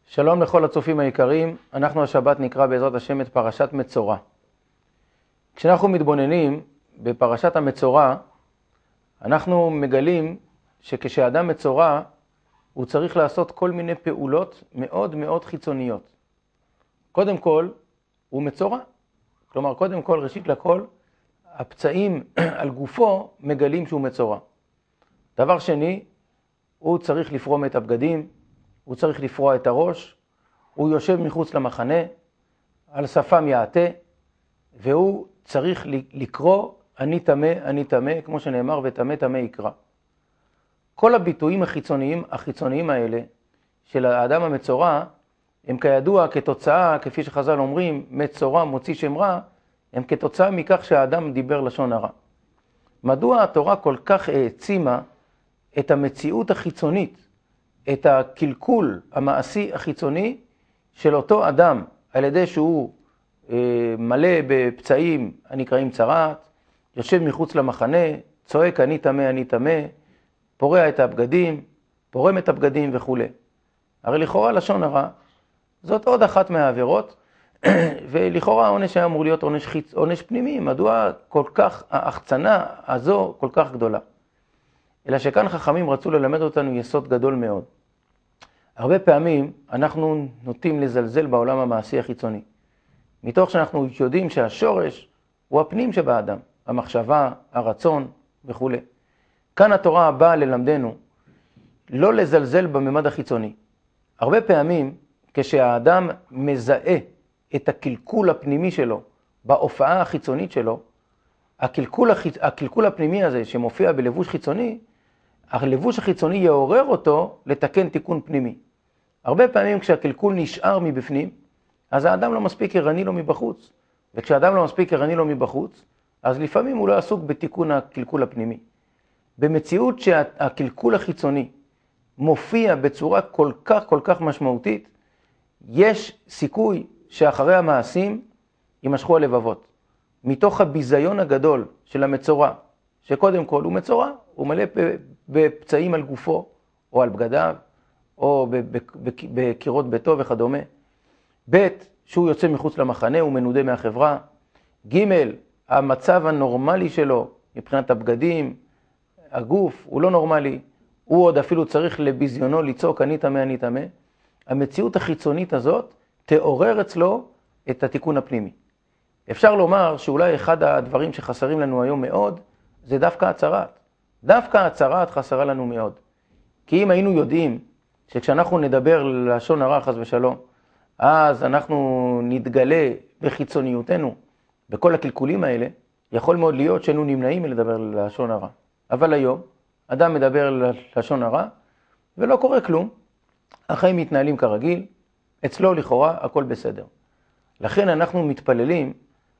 שלום לכל הצופים היקרים, אנחנו השבת נקרא בעזרת השם את פרשת מצורע. כשאנחנו מתבוננים בפרשת המצורע, אנחנו מגלים שכשאדם מצורע, הוא צריך לעשות כל מיני פעולות מאוד מאוד חיצוניות. קודם כל, הוא מצורע. כלומר, קודם כל, ראשית לכל, הפצעים על גופו מגלים שהוא מצורע. דבר שני, הוא צריך לפרום את הבגדים, הוא צריך לפרוע את הראש, הוא יושב מחוץ למחנה, על שפם יעטה, והוא צריך לקרוא אני טמא, אני טמא, כמו שנאמר, וטמא טמא יקרא. כל הביטויים החיצוניים האלה של האדם המצורע, הם כידוע כתוצאה, כפי שחז"ל אומרים, מצורע מוציא שם רע, הם כתוצאה מכך שהאדם דיבר לשון הרע. מדוע התורה כל כך העצימה את המציאות החיצונית, את הקלקול המעשי החיצוני של אותו אדם, על ידי שהוא מלא בפצעים הנקראים צרעת, יושב מחוץ למחנה, צועק אני טמא, אני טמא, פורע את הבגדים, פורם את הבגדים וכו'. הרי לכאורה לשון הרע, זאת עוד אחת מהעבירות, ולכאורה העונש היה אמור להיות עונש פנימי, מדוע כל כך, ההחצנה הזו כל כך גדולה. אלא שכאן חכמים רצו ללמד אותנו יסוד גדול מאוד. הרבה פעמים אנחנו נוטים לזלזל בעולם המעשי החיצוני. מתוך שאנחנו יודעים שהשורש הוא הפנים שבאדם, המחשבה, הרצון וכו'. כאן התורה באה ללמדנו לא לזלזל בממד החיצוני. הרבה פעמים כשהאדם מזהה את הקלקול הפנימי שלו בהופעה החיצונית שלו, הקלקול הפנימי הזה שמופיע בלבוש חיצוני, הלבוש החיצוני יעורר אותו לתקן תיקון פנימי. הרבה פעמים כשהקלקול נשאר מבפנים, אז האדם לא מספיק ערני לו מבחוץ. וכשהאדם לא מספיק ערני לו מבחוץ, אז לפעמים הוא לא עסוק בתיקון הקלקול הפנימי. במציאות שהקלקול החיצוני מופיע בצורה כל כך משמעותית, יש סיכוי שאחרי המעשים יימשכו הלבבות. מתוך הביזיון הגדול של המצורע, שקודם כל הוא מצורע, הוא מלא בפצעים על גופו או על בגדיו, או בקירות ביתו וכדומה. ב' שהוא יוצא מחוץ למחנה, הוא מנודה מהחברה. ג' המצב הנורמלי שלו מבחינת הבגדים, הגוף, הוא לא נורמלי. הוא עוד אפילו צריך לביזיונו לצעוק אני טמא, אני טמא. המציאות החיצונית הזאת תעורר אצלו את התיקון הפנימי. אפשר לומר שאולי אחד הדברים שחסרים לנו היום מאוד, זה דווקא הצרעת. דווקא הצרעת חסרה לנו מאוד. כי אם היינו יודעים שכשאנחנו נדבר לשון הרע חס ושלום, אז אנחנו נתגלה בחיצוניותנו, בכל הקלקולים האלה, יכול מאוד להיות שהיינו נמנעים מלדבר לשון הרע. אבל היום, אדם מדבר לשון הרע, ולא קורה כלום. החיים מתנהלים כרגיל, אצלו לכאורה הכל בסדר. לכן אנחנו מתפללים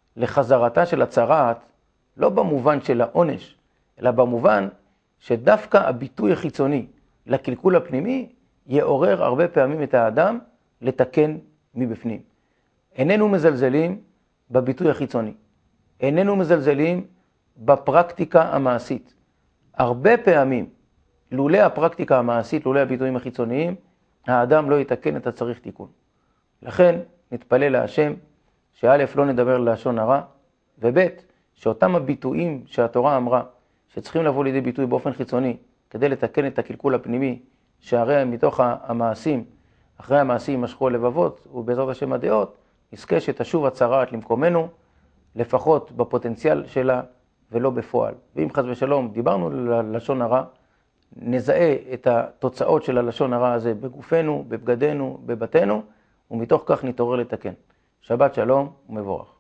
לחזרתה של הצרעת, לא במובן של העונש, אלא במובן שדווקא הביטוי החיצוני לקלקול הפנימי, יעורר הרבה פעמים את האדם לתקן מבפנים. איננו מזלזלים בביטוי החיצוני. איננו מזלזלים בפרקטיקה המעשית. הרבה פעמים, לולא הפרקטיקה המעשית, לולא הביטויים החיצוניים, האדם לא יתקן את הצריך תיקון. לכן נתפלל להשם שא' לא נדבר לשון הרע, וב' שאותם הביטויים שהתורה אמרה, שצריכים לבוא לידי ביטוי באופן חיצוני, כדי לתקן את הקלקול הפנימי, שהרי מתוך המעשים, אחרי המעשים יימשכו הלבבות, ובעזרת השם הדעות, נזכה שתשוב הצרעת למקומנו, לפחות בפוטנציאל שלה ולא בפועל. ואם חס ושלום דיברנו ללשון הרע, נזהה את התוצאות של הלשון הרע הזה בגופנו, בבגדנו, בבתנו, ומתוך כך נתעורר לתקן. שבת שלום ומבורך.